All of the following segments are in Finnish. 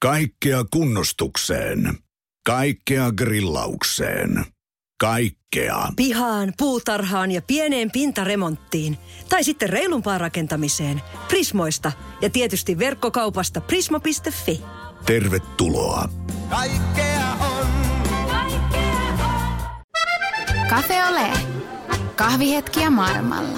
Kaikkea kunnostukseen. Kaikkea grillaukseen. Kaikkea. Pihaan, puutarhaan ja pieneen pintaremonttiin. Tai sitten reilumpaan rakentamiseen. Prismoista ja tietysti verkkokaupasta prisma.fi. Tervetuloa. Kaikkea on. Cafe Ole. Kahvihetkiä maailmalla.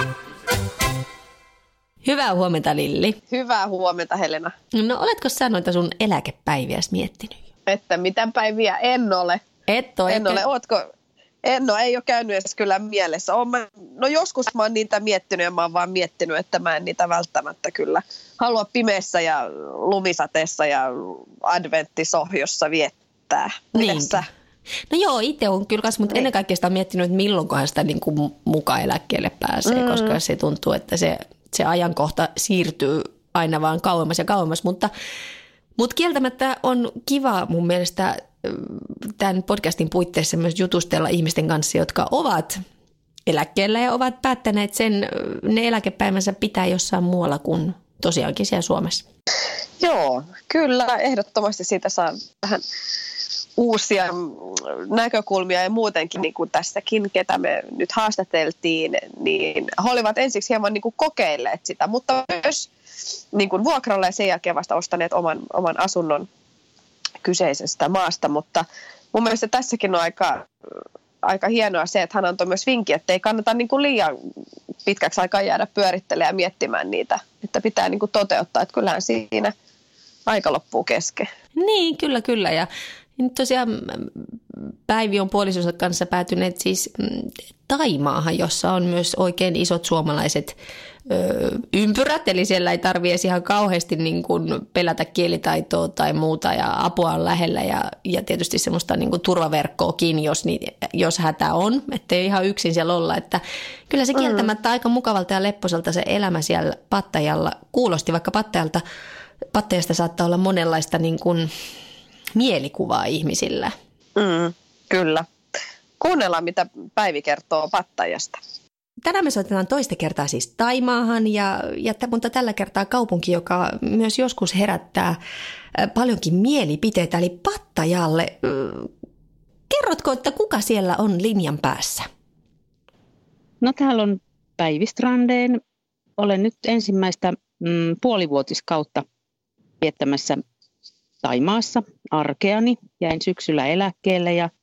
Hyvää huomenta, Lilli. Hyvää huomenta, Helena. No, oletko sä noita sun eläkepäiviäsi miettinyt? Että mitä päiviä en ole. En ole. Ootko? Ei ole käynyt edes kyllä mielessä. No joskus mä oon niitä miettinyt ja mä oon vaan miettinyt, että mä en niitä välttämättä kyllä halua pimeässä ja lumisateessa ja adventtisohjossa viettää. Mitäs sä? No joo, itse on kyllä kanssa, mutta ennen kaikkea sitä on miettinyt, että milloinkohan sitä niin kuin mukaan eläkkeelle pääsee, koska se tuntuu, että se ajankohta siirtyy aina vaan kauemmas ja kauemmas, mutta kieltämättä on kiva mun mielestä tämän podcastin puitteissa myös jutustella ihmisten kanssa, jotka ovat eläkkeellä ja ovat päättäneet ne eläkepäivänsä pitää jossain muualla kuin tosiaankin siellä Suomessa. Joo, kyllä ehdottomasti siitä saa vähän uusia näkökulmia ja muutenkin niin kuin tässäkin, ketä me nyt haastateltiin, niin he olivat ensiksi hieman niin kuin kokeilleet sitä, mutta myös niin kuin vuokralla ja sen jälkeen vasta ostaneet oman asunnon kyseisestä maasta, mutta mun mielestä tässäkin on aika hienoa se, että hän antoi myös vinkin, että ei kannata niin kuin liian pitkäksi aikaa jäädä pyörittelemään ja miettimään niitä, että pitää niin kuin toteuttaa, että kyllähän siinä aika loppuu kesken. Niin, kyllä. Ja nyt tosiaan Päivi on puolisonsa kanssa päätyneet siis Taimaahan, jossa on myös oikein isot suomalaiset ympyrät, eli siellä ei tarvitse ihan kauheasti niin kuin pelätä kielitaitoa tai muuta ja apua on lähellä ja tietysti semmoista niin kuin turvaverkkoakin, jos hätä on, ettei ihan yksin siellä olla, että kyllä se kieltämättä aika mukavalta ja lepposalta se elämä siellä Pattajalla kuulosti, vaikka Pattajasta saattaa olla monenlaista niin kuin mielikuvaa ihmisillä. Kyllä. Kuunnellaan, mitä Päivi kertoo Pattajasta. Tänään me soitetaan toista kertaa siis Taimaahan, mutta tällä kertaa kaupunki, joka myös joskus herättää paljonkin mielipiteitä, eli Pattajalle. Kerrotko, että kuka siellä on linjan päässä? No täällä on Päivi Strandén. Olen nyt ensimmäistä puolivuotiskautta viettämässä Taimaassa arkeani. Jäin syksyllä eläkkeelle ja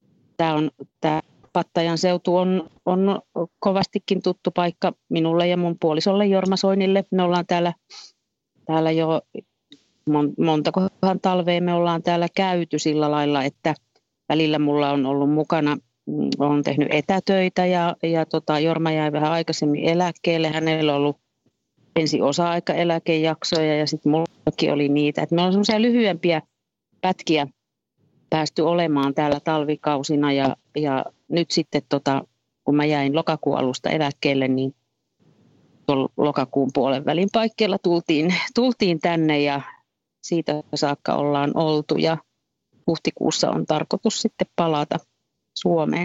tämä Pattajan seutu on kovastikin tuttu paikka minulle ja mun puolisolle Jorma Soinille. Me ollaan täällä jo montakohan talvea me ollaan täällä käyty sillä lailla, että välillä mulla on ollut mukana, olen tehnyt etätöitä ja Jorma jäi vähän aikaisemmin eläkkeelle. Hänellä on ollut ensin osa-aikaeläkejaksoja ja sitten mullakin oli niitä. Et me ollaan semmoisia lyhyempiä pätkiä päästy olemaan täällä talvikausina ja nyt sitten kun mä jäin lokakuun alusta eläkkeelle, niin lokakuun puolen välin paikkeilla tultiin tänne ja siitä saakka ollaan oltu ja huhtikuussa on tarkoitus sitten palata Suomeen.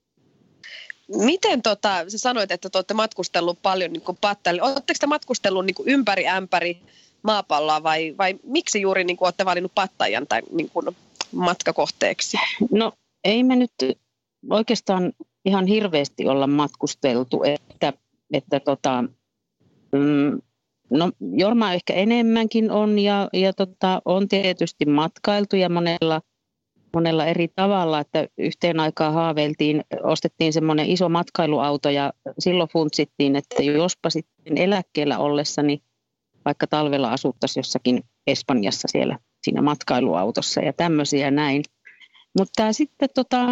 Miten sä sanoit, että te olette matkustellut paljon niin kuin Pattajalle. Oletteko te matkustellut niin kuin ympäri ämpäri maapalloa vai miksi juuri niin kuin olette valinnut Pattajan tai niin kuin matkakohteeksi? No ei me nyt oikeastaan ihan hirveästi olla matkusteltu, no Jorma ehkä enemmänkin on ja on tietysti matkailtu ja monella eri tavalla, että yhteen aikaan ostettiin semmoinen iso matkailuauto ja silloin funtsittiin, että jospa sitten eläkkeellä ollessani vaikka talvella asuttaisiin jossakin Espanjassa siellä siinä matkailuautossa ja tämmöisiä näin. Mutta sitten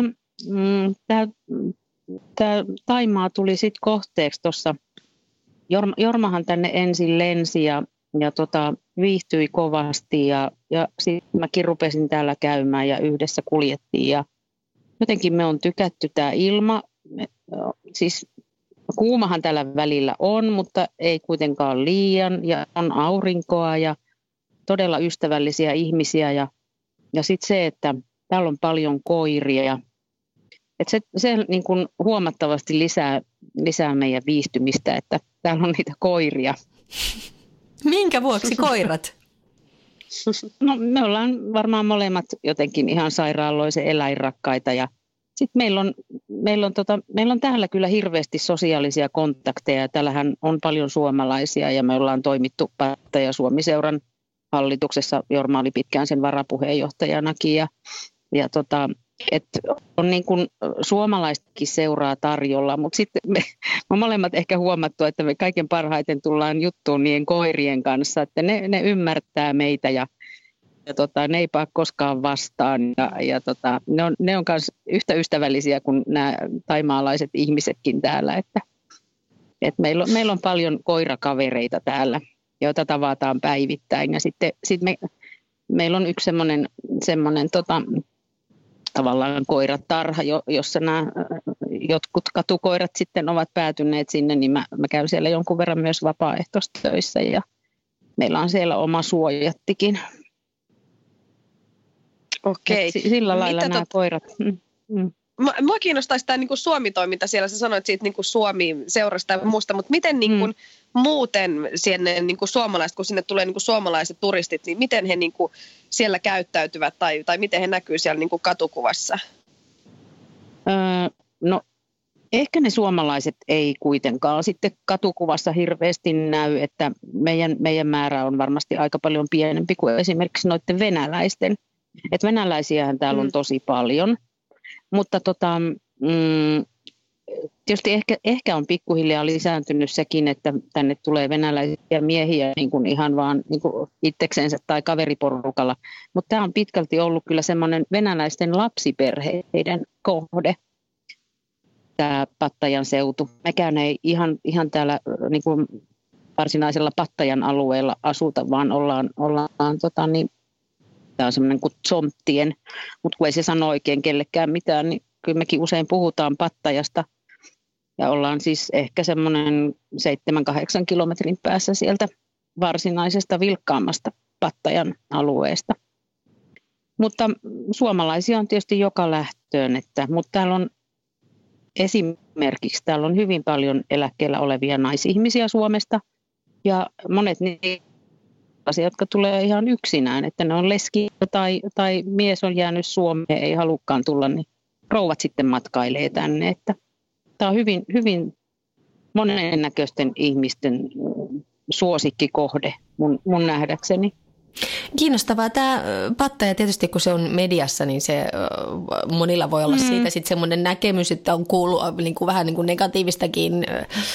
tämä Taimaa tuli sitten kohteeksi tuossa. Jormahan tänne ensin lensi ja viihtyi kovasti ja sitten mäkin rupesin täällä käymään ja yhdessä kuljettiin ja jotenkin me on tykätty tämä ilma. Siis kuumahan tällä välillä on, mutta ei kuitenkaan liian ja on aurinkoa ja todella ystävällisiä ihmisiä ja sitten se, että täällä on paljon koiria. Että se niin kuin huomattavasti lisää meidän viihtymistä, että täällä on niitä koiria. Minkä vuoksi koirat? No, me ollaan varmaan molemmat jotenkin ihan sairaaloisen eläinrakkaita ja sitten meillä on täällä kyllä hirveästi sosiaalisia kontakteja. Täällähän on paljon suomalaisia ja me ollaan toimittu Pattaja Suomi-seuran hallituksessa. Jorma oli pitkään sen varapuheenjohtajanakin ja on niin kuin suomalaistakin seuraa tarjolla, mutta sitten me molemmat ehkä huomattu, että me kaiken parhaiten tullaan juttuun niiden koirien kanssa, että ne ymmärtää meitä ja ne ei paa koskaan vastaan ja ne on myös yhtä ystävällisiä kuin nämä taimaalaiset ihmisetkin täällä, että meillä on paljon koirakavereita täällä, joita tavataan päivittäin ja sitten meillä on yksi semmoinen tavallaan koiratarha, jossa nämä jotkut katukoirat sitten ovat päätyneet sinne, niin mä käyn siellä jonkun verran myös vapaaehtoistöissä ja meillä on siellä oma suojattikin. Okei. Sillä lailla nämä koirat. Mua kiinnostaisi tämä niinku Suomi-toiminta siellä. Sä sanoit siitä niinku Suomi-seurasta ja muusta, mutta miten niinku muuten sinne niinku suomalaiset, kun sinne tulee niinku suomalaiset turistit, niin miten he niinku siellä käyttäytyvät tai miten he näkyy siellä niinku katukuvassa? No ehkä ne suomalaiset ei kuitenkaan sitten katukuvassa hirveästi näy, että meidän määrä on varmasti aika paljon pienempi kuin esimerkiksi noiden venäläisten. Että venäläisiähän täällä on tosi paljon, mutta tietysti ehkä on pikkuhiljaa lisääntynyt sekin, että tänne tulee venäläisiä miehiä niin kuin ihan vaan niin kuin itseksensä tai kaveriporukalla. Mutta tämä on pitkälti ollut kyllä semmoinen venäläisten lapsiperheiden kohde, tämä Pattajan seutu. Mekään ei ihan täällä niin kuin varsinaisella Pattajan alueella asuta, vaan ollaan tämä on semmoinen kuin Zomttien, mutta kun ei se sano oikein kellekään mitään, niin kyllä mekin usein puhutaan Pattajasta ja ollaan siis ehkä semmoinen 7-8 kilometrin päässä sieltä varsinaisesta vilkkaammasta Pattajan alueesta. Mutta suomalaisia on tietysti joka lähtöön, mutta täällä on esimerkiksi hyvin paljon eläkkeellä olevia naisihmisiä Suomesta ja monet jotka tulee ihan yksinään, että ne on leski tai mies on jäänyt Suomeen, ei halukkaan tulla, niin rouvat sitten matkailee tänne. Että tämä on hyvin, hyvin monennäköisten ihmisten suosikkikohde mun nähdäkseni. Kiinnostavaa. Tämä Pattaja tietysti, kun se on mediassa, niin se monilla voi olla siitä sitten semmoinen näkemys, että on kuullut niin kuin vähän niin kuin negatiivistakin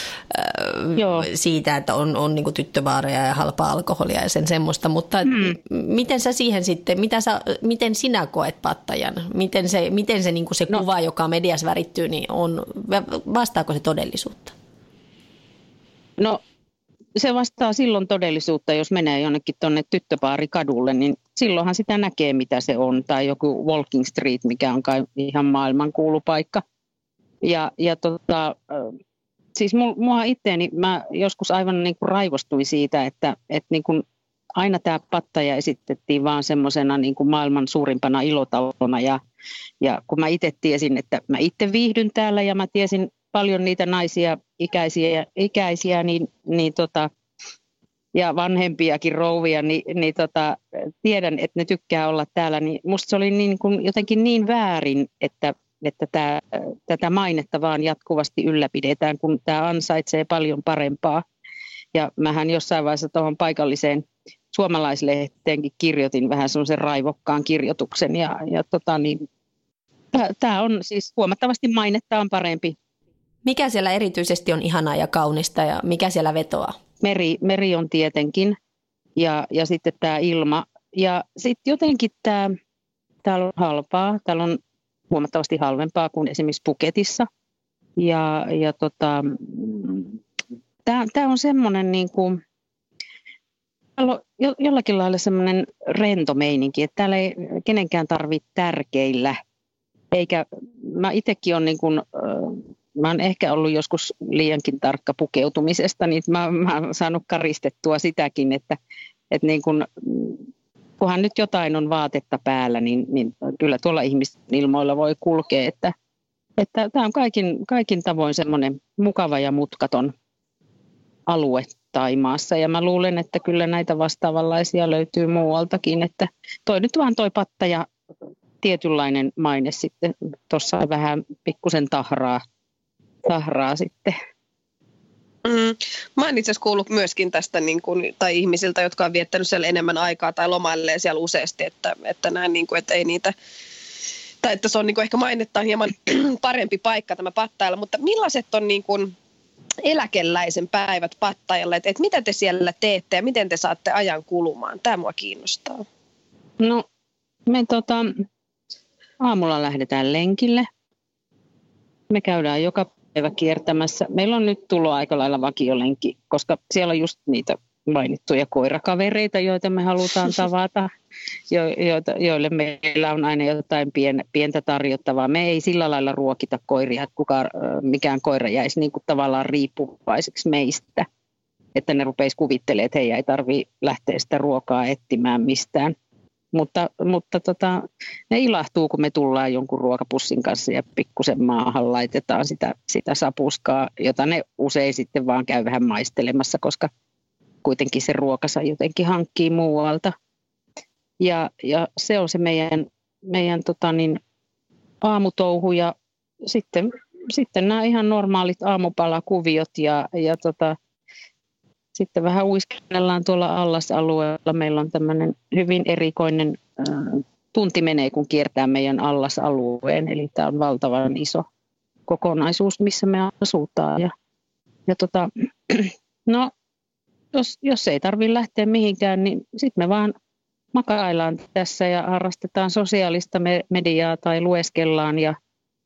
siitä, että on niin kuin tyttövaaroja ja halpaa alkoholia ja sen semmoista, mutta miten sä siihen sitten, miten sinä koet Pattajan? Miten se, niin kuin se kuva, joka mediassa värittyy, niin vastaako se todellisuutta? No se vastaa silloin todellisuutta, jos menee jonnekin tuonne tyttöbaarikadulle, niin silloinhan sitä näkee, mitä se on. Tai joku Walking Street, mikä on kai ihan maailmankuulu paikka. Siis mua itteeni, mä joskus aivan niin kuin raivostuin siitä, että niin kuin aina tämä Pattaja esitettiin vaan semmoisena niin kuin maailman suurimpana ilotalona. Ja kun mä itse tiesin, että mä itse viihdyn täällä ja mä tiesin paljon niitä naisia ikäisiä ja vanhempiakin rouvia, tiedän, että ne tykkää olla täällä. Niin musta se oli niin kuin jotenkin niin väärin, että tätä mainetta vaan jatkuvasti ylläpidetään, kun tämä ansaitsee paljon parempaa. Ja mähän jossain vaiheessa tuohon paikalliseen suomalaislehteenkin kirjoitin vähän semmoisen raivokkaan kirjoituksen. Tämä on siis huomattavasti mainettaan parempi. Mikä siellä erityisesti on ihanaa ja kaunista ja mikä siellä vetoaa? Meri on tietenkin ja sitten tämä ilma. Ja sitten jotenkin täällä on halpaa. Täällä on huomattavasti halvempaa kuin esimerkiksi Phuketissa. Tämä on semmoinen niin kuin, jollakin lailla semmoinen rento meininki, että täällä ei kenenkään tarvitse tärkeillä. Eikä mä itsekin olen niin kuin, mä oon ehkä ollut joskus liiankin tarkka pukeutumisesta, niin mä oon saanut karistettua sitäkin, että niin kun, kunhan nyt jotain on vaatetta päällä, niin kyllä tuolla ihmisten ilmoilla voi kulkea, että tämä on kaikin tavoin semmoinen mukava ja mutkaton alue Taimaassa. Ja mä luulen, että kyllä näitä vastaavanlaisia löytyy muualtakin, että toi pattaja tietynlainen maine sitten, tuossa vähän pikkusen tahraa sitten. Mä oon itse asiassa kuullut myöskin tästä tai ihmisiltä, jotka on viettänyt siellä enemmän aikaa tai lomailleen siellä useasti, että näin että ei niitä, tai että se on ehkä mainittaa hieman parempi paikka tämä Pattayalla, mutta millaiset on eläkeläisen päivät Pattayalle, että mitä te siellä teette ja miten te saatte ajan kulumaan? Tämä mua kiinnostaa. No me aamulla lähdetään lenkille. Me käydään joka päivä kiertämässä. Meillä on nyt tullut aika lailla vakiolenkki, koska siellä on just niitä mainittuja koirakavereita, joita me halutaan tavata, joille meillä on aina jotain pientä tarjottavaa. Me ei sillä lailla ruokita koiria, että mikään koira jäisi tavallaan riippuvaiseksi meistä, että ne rupeisi kuvittelemaan, että heidän ei tarvitse lähteä sitä ruokaa etsimään mistään. Mutta ne ilahtuu, kun me tullaan jonkun ruokapussin kanssa ja pikkusen maahan laitetaan sitä sapuskaa, jota ne usein sitten vaan käy vähän maistelemassa, koska kuitenkin se ruokansa jotenkin hankkii muualta. Ja se on se meidän aamutouhu ja sitten nämä ihan normaalit aamupalakuviot ja sitten vähän uiskennellaan tuolla allasalueella. Meillä on tämmöinen hyvin erikoinen tunti menee, kun kiertää meidän allasalueen. Eli tämä on valtavan iso kokonaisuus, missä me asutaan. No, jos ei tarvitse lähteä mihinkään, niin sitten me vaan makaillaan tässä ja harrastetaan sosiaalista mediaa tai lueskellaan. Ja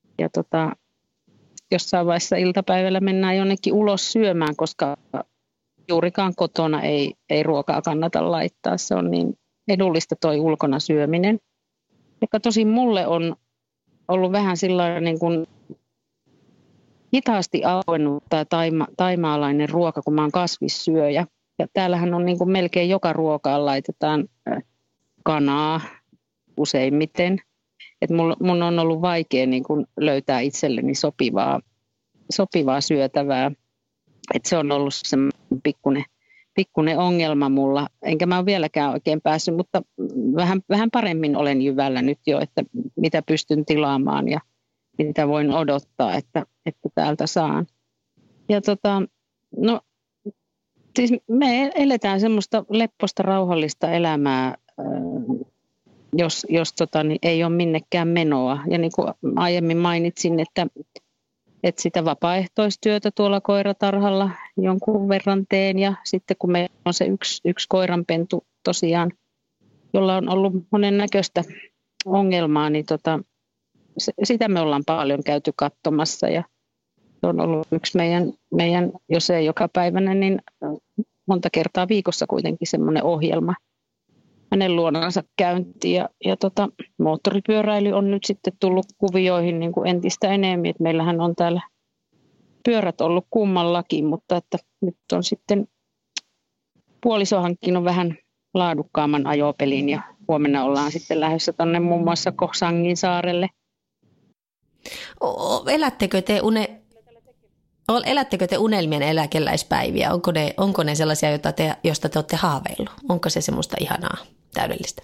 jossain vaiheessa iltapäivällä mennään jonnekin ulos syömään, koska juurikaan kotona ei ruokaa kannata laittaa. Se on niin edullista toi ulkona syöminen. Joka tosin mulle on ollut vähän sillainen niin kuin hitaasti auennut tämä taimaalainen ruoka, kun mä oon kasvissyöjä. Ja täällähän on niin kuin melkein joka ruokaan laitetaan kanaa useimmiten. Et mun on ollut vaikea niin kuin löytää itselleni sopivaa syötävää. Et se on ollut se pikkuinen ongelma mulla. Enkä mä ole vieläkään oikein päässyt, mutta vähän paremmin olen jyvällä nyt jo, että mitä pystyn tilaamaan ja mitä voin odottaa, että täältä saan. Ja no siis me eletään semmoista lepposta, rauhallista elämää, jos niin ei ole minnekään menoa. Ja niin kuin aiemmin mainitsin, että sitä vapaaehtoistyötä tuolla koiratarhalla jonkun verran teen. Ja sitten kun meillä on se yksi koiranpentu tosiaan, jolla on ollut monennäköistä ongelmaa, niin sitä me ollaan paljon käyty katsomassa. Ja se on ollut yksi meidän, jos ei joka päivänä, niin monta kertaa viikossa kuitenkin semmoinen ohjelma hänen luonansa käyntiin. Ja moottoripyöräily on nyt sitten tullut kuvioihin niin kuin entistä enemmän. Et meillähän on täällä pyörät ollut kummallakin, mutta että nyt on sitten puoliso hankkinut vähän laadukkaamman ajopelin ja huomenna ollaan sitten lähdössä tuonne muun muassa Koksangin saarelle. Elättekö te unelmien eläkeläispäiviä? Onko ne sellaisia, joista te olette haaveillut? Onko se semmoista ihanaa, täydellistä?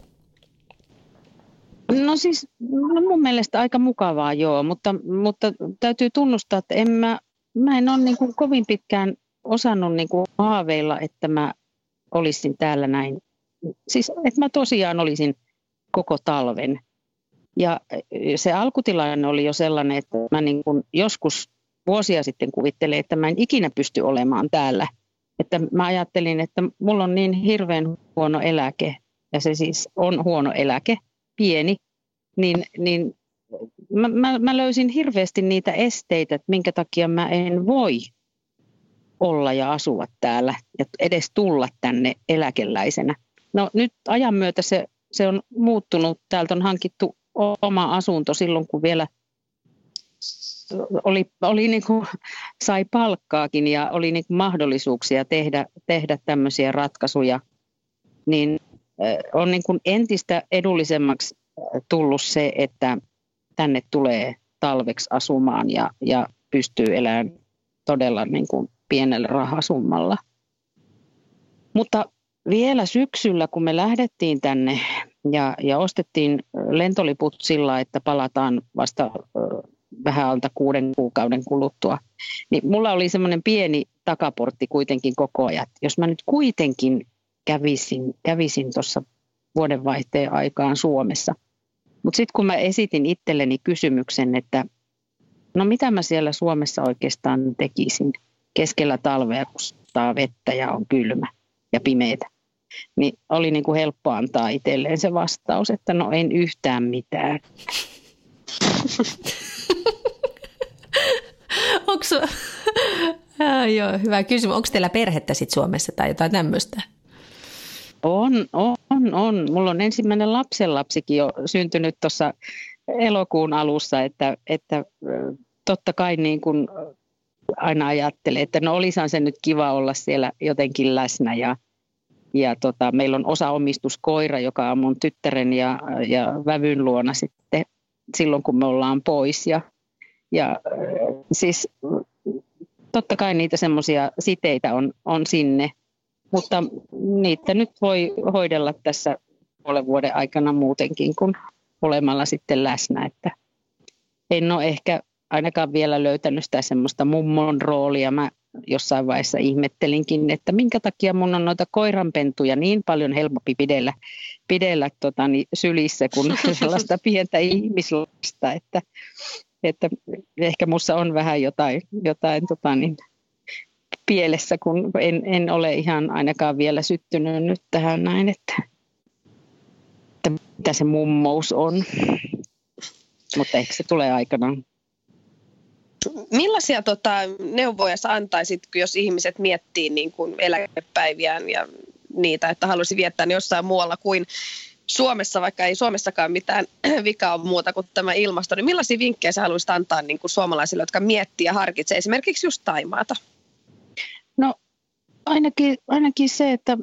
No siis mun mielestä aika mukavaa joo, mutta täytyy tunnustaa, että mä en ole niin kuin kovin pitkään osannut niin kuin haaveilla, että mä olisin täällä näin. Siis että mä tosiaan olisin koko talven. Ja se alkutilanne oli jo sellainen, että mä niin kuin joskus vuosia sitten kuvittelin, että mä en ikinä pysty olemaan täällä. Että mä ajattelin, että mulla on niin hirveän huono eläke, ja se siis on huono eläke, pieni, niin mä löysin hirveästi niitä esteitä, että minkä takia mä en voi olla ja asua täällä ja edes tulla tänne eläkeläisenä. No nyt ajan myötä se on muuttunut. Täältä on hankittu oma asunto silloin, kun vielä oli niin kuin, sai palkkaakin ja oli niin kuin mahdollisuuksia tehdä tämmöisiä ratkaisuja, niin on niin kuin entistä edullisemmaksi tullut se, että tänne tulee talveksi asumaan ja pystyy elämään todella niin kuin pienellä rahasummalla. Mutta vielä syksyllä, kun me lähdettiin tänne ja ostettiin lentoliput sillä, että palataan vasta vähän alta 6 kuukauden kuluttua, niin mulla oli semmoinen pieni takaportti kuitenkin koko ajan. Jos mä nyt kuitenkin kävisin tuossa vuodenvaihteen aikaan Suomessa. Mutta sitten kun mä esitin itselleni kysymyksen, että no mitä mä siellä Suomessa oikeastaan tekisin keskellä talvea, kun saa vettä ja on kylmä ja pimeätä, niin oli niin kuin helppo antaa itselleen se vastaus, että no en yhtään mitään. Joo, hyvä kysymys. Onko teillä perhettä sit Suomessa tai jotain tämmöistä? On. Mulla on ensimmäinen lapsenlapsikin jo syntynyt tuossa elokuun alussa, että totta kai niin kuin aina ajattelee, että no olisihan se nyt kiva olla siellä jotenkin läsnä ja meillä on osaomistuskoira, joka on mun tyttären ja vävyn luona sitten silloin, kun me ollaan pois ja siis totta kai niitä semmoisia siteitä on sinne, mutta niitä nyt voi hoidella tässä puolen vuoden aikana muutenkin kuin olemalla sitten läsnä, että en ole ehkä ainakaan vielä löytänyt sitä semmoista mummon roolia. Mä jossain vaiheessa ihmettelinkin, että minkä takia mun on noita koiranpentuja niin paljon helpompi pidellä sylissä kuin sellaista pientä ihmislasta, että ehkä musta on vähän jotain pielessä, kun en ole ihan ainakaan vielä syttynyt nyt tähän näin, että mitä se mummous on, mutta ehkä se tulee aikanaan. Millaisia neuvoja sä antaisit, jos ihmiset miettii niin kuin eläkepäiviään ja niitä, että haluaisi viettää ne jossain muualla kuin Suomessa, vaikka ei Suomessakaan mitään vikaa ole muuta kuin tämä ilmasto, niin millaisia vinkkejä sä haluaisit antaa niin kuin suomalaisille, jotka miettii ja harkitsee esimerkiksi just Thaimaata? No ainakin se, että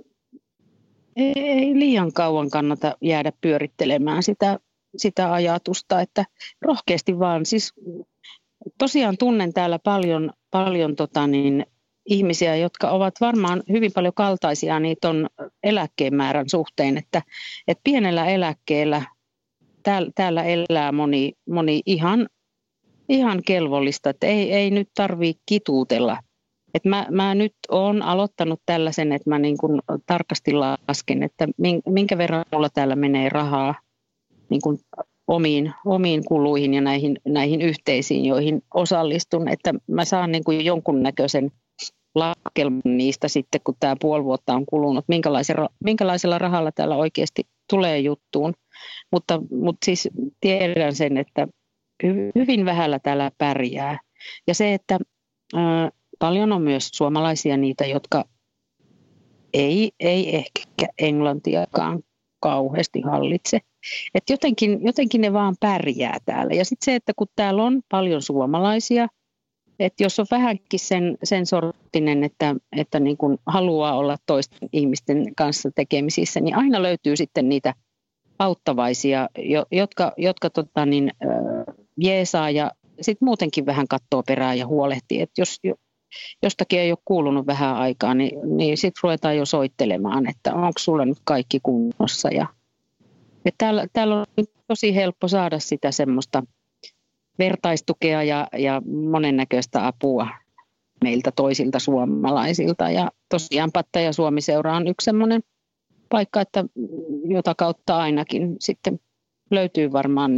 ei liian kauan kannata jäädä pyörittelemään sitä ajatusta, että rohkeasti vaan. Siis tosiaan tunnen täällä paljon ihmisiä, jotka ovat varmaan hyvin paljon kaltaisia niitä on eläkkeen määrän suhteen, että pienellä eläkkeellä täällä elää moni ihan kelvollista, että ei nyt tarvitse kituutella. Et mä nyt olen aloittanut tällaisen, että mä niin kuin tarkasti lasken, että minkä verran mulla täällä menee rahaa niin kuin omiin kuluihin ja näihin yhteisiin, joihin osallistun, että mä saan niin kuin jonkunnäköisen laskelman niistä sitten, kun tämä puoli vuotta on kulunut, minkälaisella rahalla täällä oikeasti tulee juttuun. Mutta siis tiedän sen, että hyvin vähällä täällä pärjää. Ja se, että paljon on myös suomalaisia niitä, jotka ei ehkä englantiakaan kauheasti hallitse. Että jotenkin ne vaan pärjää täällä. Ja sitten se, että kun täällä on paljon suomalaisia, että jos on vähänkin sen sorttinen, että niin kuin haluaa olla toisten ihmisten kanssa tekemisissä, niin aina löytyy sitten niitä auttavaisia, jotka jeesaa ja sitten muutenkin vähän katsoo perään ja huolehtii. Että jos jostakin ei ole kuulunut vähän aikaa, niin sitten ruvetaan jo soittelemaan, että onko sulla nyt kaikki kunnossa. Ja täällä on tosi helppo saada sitä semmoista vertaistukea ja monennäköistä apua meiltä toisilta suomalaisilta. Ja tosiaan Pattaja Suomi-seura on yksi semmoinen paikka, että jota kautta ainakin sitten löytyy varmaan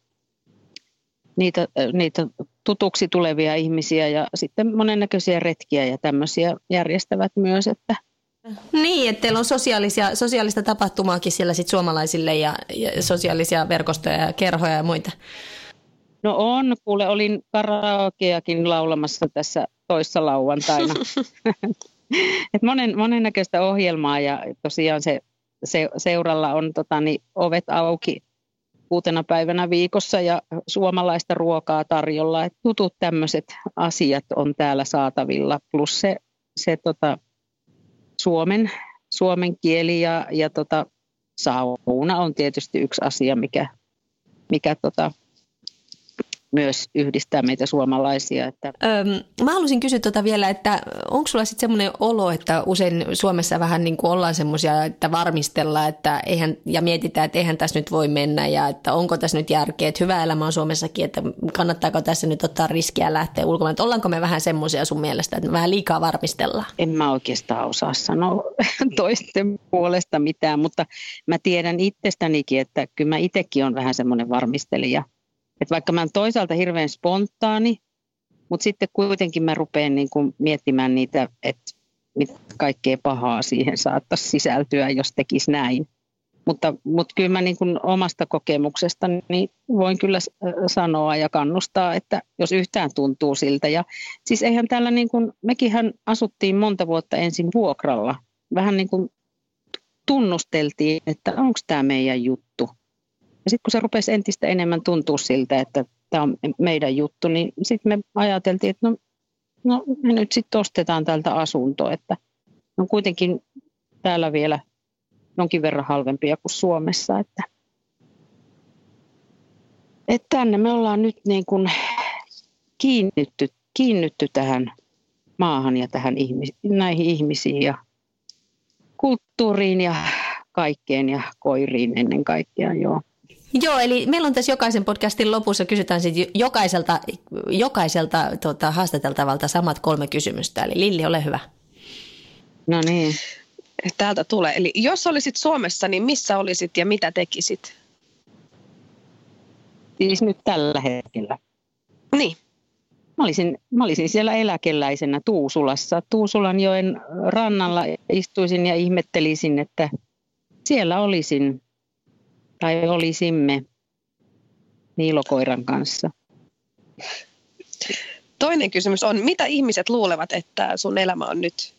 niitä tutuksi tulevia ihmisiä ja sitten monennäköisiä retkiä ja tämmöisiä järjestävät myös, että niin, että teillä on sosiaalista tapahtumaakin siellä sit suomalaisille ja sosiaalisia verkostoja ja kerhoja ja muita. No on, kuule, olin karaokeakin laulamassa tässä toissa lauantaina. Et monennäköistä ohjelmaa ja tosiaan se seuralla on ovet auki 6 päivänä viikossa ja suomalaista ruokaa tarjolla. Et tutut tämmöiset asiat on täällä saatavilla, plus se suomen kieli ja sauna on tietysti yksi asia, mikä myös yhdistää meitä suomalaisia. Että Mä haluaisin kysyä vielä, että onko sulla sitten semmoinen olo, että usein Suomessa vähän niin kuin ollaan semmoisia, että varmistellaan että ja mietitään, että eihän tässä nyt voi mennä ja että onko tässä nyt järkeä, että hyvä elämä on Suomessakin, että kannattaako tässä nyt ottaa riskiä ja lähteä ulkomaan. Että ollaanko me vähän semmoisia sun mielestä, että me vähän liikaa varmistellaan? En mä oikeastaan osaa sanoa toisten puolesta mitään, mutta mä tiedän itsestänikin, että kyllä mä itsekin olen vähän semmoinen varmistelija. Että vaikka mä oon toisaalta hirveän spontaani, mutta sitten kuitenkin mä rupean niin kuin miettimään niitä, että mitä kaikkea pahaa siihen saattaisi sisältyä, jos tekisi näin. Mutta kyllä mä niin kuin omasta kokemuksesta niin voin kyllä sanoa ja kannustaa, että jos yhtään tuntuu siltä. Ja siis eihän täällä niin kuin, mekinhän asuttiin monta vuotta ensin vuokralla. Vähän niin kuin tunnusteltiin, että onko tämä meidän juttu. Ja sitten kun se rupesi entistä enemmän tuntua siltä, että tämä on meidän juttu, niin sitten me ajateltiin, että no me nyt sitten ostetaan tältä asunto, että on kuitenkin täällä vielä jonkin verran halvempia kuin Suomessa, että tänne me ollaan nyt niin kuin kiinnytty tähän maahan ja näihin ihmisiin ja kulttuuriin ja kaikkeen ja koiriin ennen kaikkea, joo. Joo, eli meillä on tässä jokaisen podcastin lopussa, kysytään sitten jokaiselta haastateltavalta samat 3 kysymystä. Eli Lilli, ole hyvä. No niin. Täältä tulee. Eli jos olisit Suomessa, niin missä olisit ja mitä tekisit? Siis nyt tällä hetkellä. Niin. Mä olisin siellä eläkeläisenä Tuusulassa. Tuusulanjoen rannalla istuisin ja ihmettelisin, että siellä olisin. Tai olisimme Niilokoiran kanssa. Toinen kysymys on, mitä ihmiset luulevat, että sun elämä on nyt?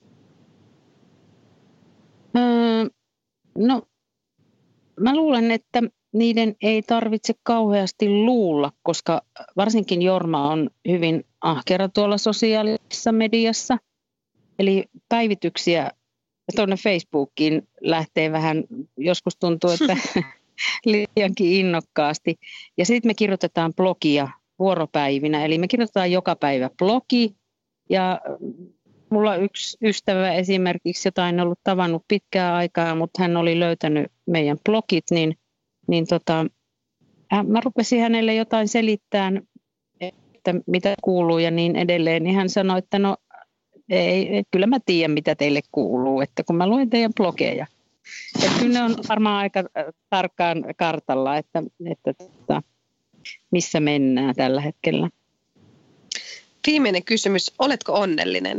No, mä luulen, että niiden ei tarvitse kauheasti luulla, koska varsinkin Jorma on hyvin ahkera tuolla sosiaalisessa mediassa. Eli päivityksiä tuonne Facebookiin lähtee vähän, joskus tuntuu, että liiankin innokkaasti. Ja sitten me kirjoitetaan blogia vuoropäivinä, eli me kirjoitetaan joka päivä blogi. Ja mulla yksi ystävä esimerkiksi, jota en ollut tavannut pitkää aikaa, mutta hän oli löytänyt meidän blogit, niin mä rupesin hänelle jotain selittämään, että mitä kuuluu ja niin edelleen. Niin hän sanoi, että no ei, kyllä mä tiedän, mitä teille kuuluu, että kun mä luen teidän blogeja. Että kyllä ne on varmaan aika tarkkaan kartalla, että missä mennään tällä hetkellä. Viimeinen kysymys, oletko onnellinen?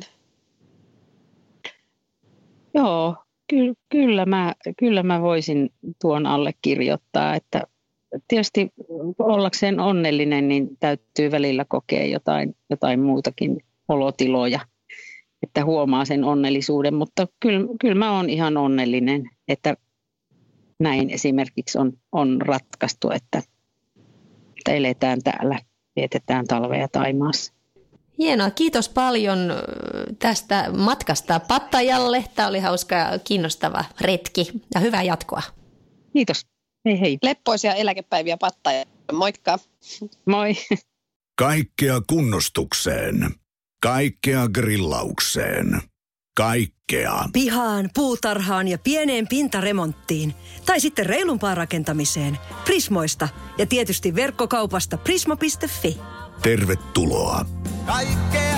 Joo, kyllä mä voisin tuon allekirjoittaa, että tietysti ollakseen onnellinen, niin täytyy välillä kokea jotain muutakin olotiloja, että huomaa sen onnellisuuden, mutta kyllä mä oon ihan onnellinen, että näin esimerkiksi on ratkaistu, että eletään täällä, vietetään talvea Thaimaassa. Hienoa, kiitos paljon tästä matkasta Pattajalle. Tämä oli hauska ja kiinnostava retki ja hyvää jatkoa. Kiitos, hei. Leppoisia eläkepäiviä Pattajalle, moikka. Moi. Kaikkea kunnostukseen. Kaikkea grillaukseen. Kaikkea. Pihaan, puutarhaan ja pieneen pintaremonttiin. Tai sitten reilumpaan rakentamiseen. Prismoista ja tietysti verkkokaupasta prisma.fi. Tervetuloa. Kaikkea